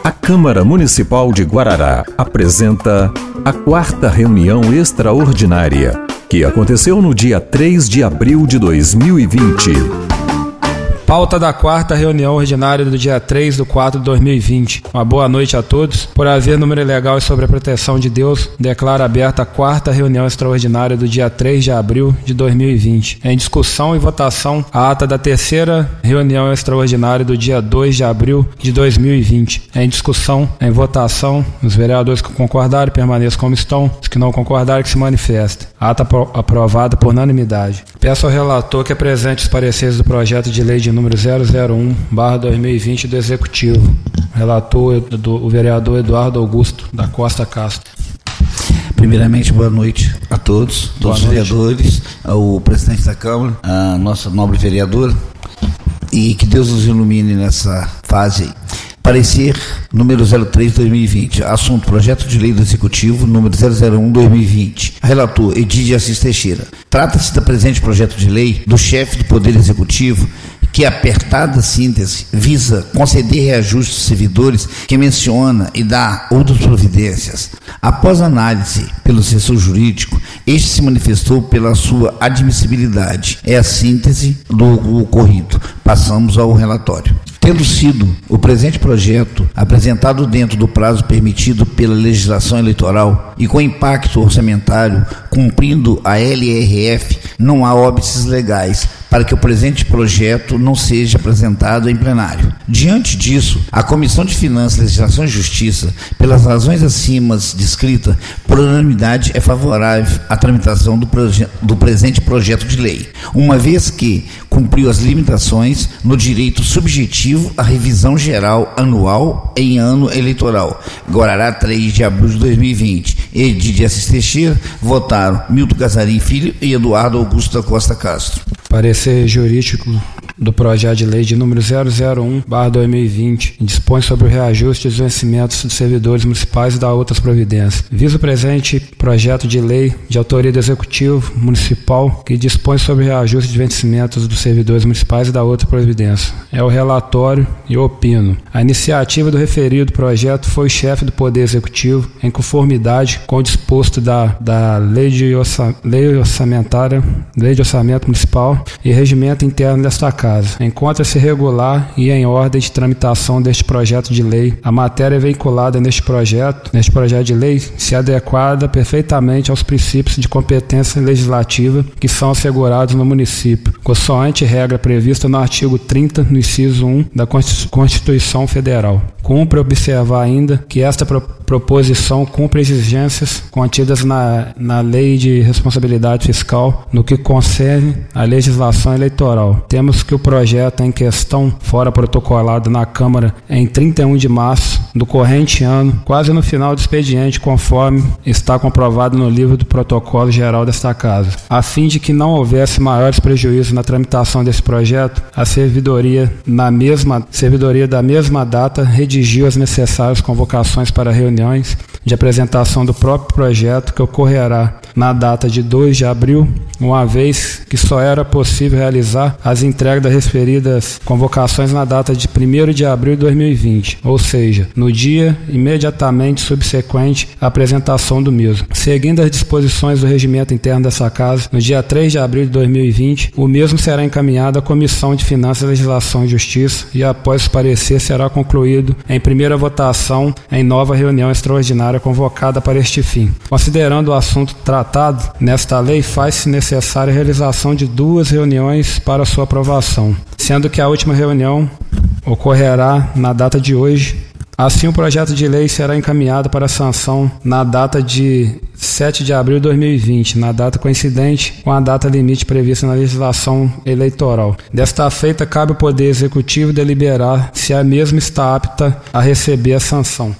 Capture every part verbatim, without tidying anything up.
A Câmara Municipal de Guarará apresenta a quarta reunião extraordinária, que aconteceu no dia três de abril de dois mil e vinte. Pauta da quarta reunião ordinária do dia três de quatro de dois mil e vinte. Uma boa noite a todos. Por haver número legal e sobre a proteção de Deus, declaro aberta a quarta reunião extraordinária do dia três de abril de dois mil e vinte. Em discussão e votação, a ata da terceira reunião extraordinária do dia dois de abril de dois mil e vinte. Em discussão, em votação, os vereadores que concordarem permaneçam como estão, os que não concordarem que se manifestem. Ata aprovada por unanimidade. Peço ao relator que apresente os pareceres do projeto de lei de número zero zero um barra dois mil e vinte do Executivo. Relator, do, o vereador Eduardo Augusto da Costa Castro. Primeiramente, boa noite a todos, todos os vereadores, ao presidente da Câmara, a nossa nobre vereadora, e que Deus nos ilumine nessa fase aí. Parecer número zero três de dois mil e vinte, assunto projeto de lei do Executivo número zero zero um de dois mil e vinte. Relator Edir Assis Teixeira. Trata-se da presente projeto de lei do chefe do Poder Executivo, que, apertada síntese, visa conceder reajuste aos servidores, que menciona e dá outras providências. Após análise pelo assessor jurídico, este se manifestou pela sua admissibilidade. É a síntese do ocorrido. Passamos ao relatório. Tendo sido o presente projeto apresentado dentro do prazo permitido pela legislação eleitoral e com impacto orçamentário, cumprindo a L R F, não há óbices legais para que o presente projeto não seja apresentado em plenário. Diante disso, a Comissão de Finanças, Legislação e Justiça, pelas razões acima descritas, por unanimidade é favorável à tramitação do, proje- do presente projeto de lei, uma vez que cumpriu as limitações no direito subjetivo à revisão geral anual em ano eleitoral. Guarará, três de abril de dois mil e vinte. Edir Assis Teixeira, votaram Milton Casarim Filho e Eduardo Augusto da Costa Castro. Parecer jurídico do projeto de lei de número zero zero um barra dois mil e vinte dispõe sobre o reajuste dos vencimentos dos servidores municipais e da outras providências. Visa o presente projeto de lei de autoria do Executivo Municipal que dispõe sobre o reajuste de vencimentos dos servidores municipais e da outra providência. É o relatório e eu opino. A iniciativa do referido projeto foi o chefe do Poder Executivo, em conformidade com o disposto da, da lei, de orça, lei orçamentária, Lei de Orçamento Municipal e regimento interno desta Casa. Encontra-se regular e em ordem de tramitação deste projeto de lei. A matéria veiculada neste projeto, neste projeto de lei, se adequada perfeitamente aos princípios de competência legislativa que são assegurados no município, consoante regra prevista no artigo trinta, no inciso um da Constituição Federal. Cumpre observar ainda que esta pro- proposição cumpre exigências contidas na, na Lei de Responsabilidade Fiscal no que concerne à legislação eleitoral. Temos que o projeto em questão fora protocolado na Câmara em trinta e um de março do corrente ano, quase no final do expediente, conforme está comprovado no livro do protocolo geral desta Casa. A fim de que não houvesse maiores prejuízos na tramitação desse projeto, a servidoria, na mesma, servidoria da mesma data redigiu as necessárias convocações para reuniões de apresentação do próprio projeto, que ocorrerá na data de dois de abril, uma vez que só era possível realizar as entregas das referidas convocações na data de primeiro de abril de dois mil e vinte, ou seja, no dia imediatamente subsequente à apresentação do mesmo. Seguindo as disposições do regimento interno dessa Casa, no dia três de abril de dois mil e vinte, o mesmo será encaminhado à Comissão de Finanças, Legislação e Justiça e, após o parecer, será concluído em primeira votação em nova reunião extraordinária convocada para este fim. Considerando o assunto tratado nesta lei, faz-se necessária a realização de duas reuniões para sua aprovação, sendo que a última reunião ocorrerá na data de hoje. Assim, o projeto de lei será encaminhado para sanção na data de sete de abril de dois mil e vinte, na data coincidente com a data limite prevista na legislação eleitoral. Desta feita, cabe ao Poder Executivo deliberar se a mesma está apta a receber a sanção.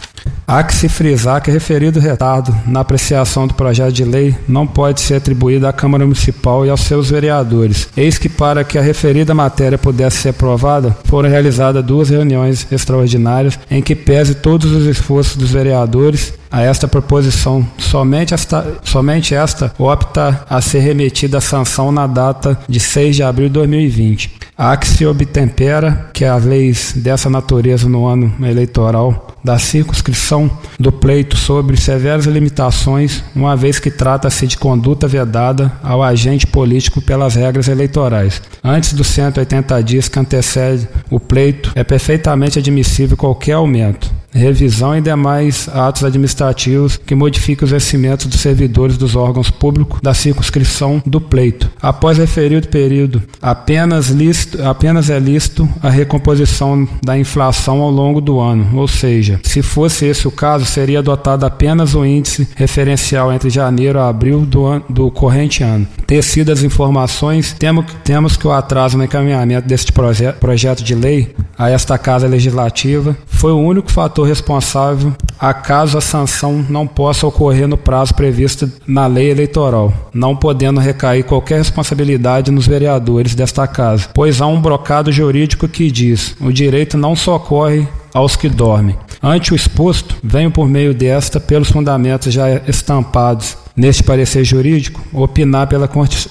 Há que se frisar que referido retardo na apreciação do projeto de lei não pode ser atribuído à Câmara Municipal e aos seus vereadores. Eis que, para que a referida matéria pudesse ser aprovada, foram realizadas duas reuniões extraordinárias em que pese todos os esforços dos vereadores a esta proposição. Somente esta, somente esta opta a ser remetida à sanção na data de seis de abril de dois mil e vinte. Há que se obtempera que as leis dessa natureza no ano eleitoral da circunscrição do pleito sobre severas limitações, uma vez que trata-se de conduta vedada ao agente político pelas regras eleitorais. Antes dos cento e oitenta dias que antecede o pleito, é perfeitamente admissível qualquer aumento, revisão e demais atos administrativos que modifiquem os vencimentos dos servidores dos órgãos públicos da circunscrição do pleito. Após referido período, apenas, lícito, apenas é lícito a recomposição da inflação ao longo do ano, ou seja, se fosse esse o caso, seria adotado apenas o índice referencial entre janeiro a abril do, an- do corrente ano. Tecidas as informações, temos, temos que o atraso no encaminhamento deste proje- projeto de lei a esta Casa Legislativa foi o único fator responsável acaso a sanção não possa ocorrer no prazo previsto na lei eleitoral, não podendo recair qualquer responsabilidade nos vereadores desta Casa, pois há um brocado jurídico que diz: o direito não socorre aos que dormem. Ante o exposto, venho por meio desta, pelos fundamentos já estampados neste parecer jurídico, opinar pela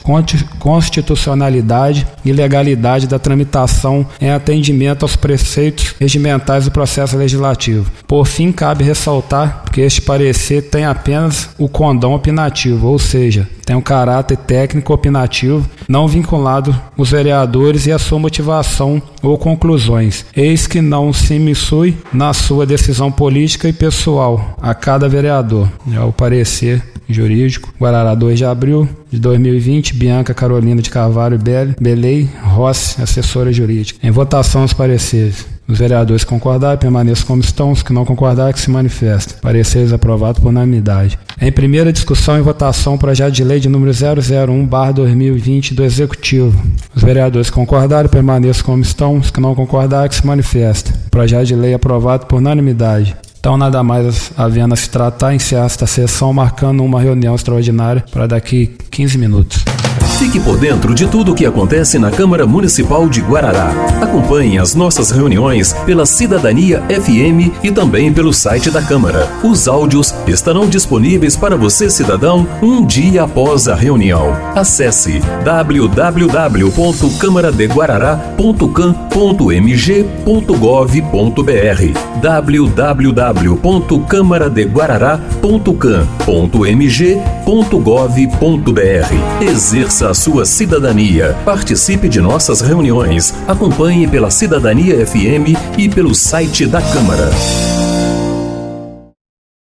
constitucionalidade e legalidade da tramitação em atendimento aos preceitos regimentais do processo legislativo. Por fim, cabe ressaltar que este parecer tem apenas o condão opinativo, ou seja, tem um caráter técnico opinativo, não vinculado os vereadores e a sua motivação ou conclusões. Eis que não se missui na sua decisão política e pessoal a cada vereador. É o parecer jurídico, Guarará, dois de abril de dois mil e vinte, Bianca Carolina de Carvalho Belei Rossi, assessora jurídica. Em votação, os pareceres. Os vereadores que concordarem, permaneçam como estão. Os que não concordarem, que se manifestem. Pareceres aprovados por unanimidade. Em primeira discussão e votação, projeto de lei de número zero zero um barra dois mil e vinte do Executivo. Os vereadores que concordarem, permaneçam como estão. Os que não concordarem, que se manifestem. Projeto de lei aprovado por unanimidade. Então, nada mais havendo a se tratar, encerra esta sessão, marcando uma reunião extraordinária para daqui quinze minutos. Fique por dentro de tudo o que acontece na Câmara Municipal de Guarará. Acompanhe as nossas reuniões pela Cidadania F M e também pelo site da Câmara. Os áudios estarão disponíveis para você, cidadão, um dia após a reunião. Acesse w w w ponto câmara de guarará ponto cam ponto m g ponto gov ponto b r w w w ponto câmara de guarará ponto cam ponto m g ponto gov ponto b r. Exerça a sua cidadania. Participe de nossas reuniões. Acompanhe pela Cidadania F M e pelo site da Câmara.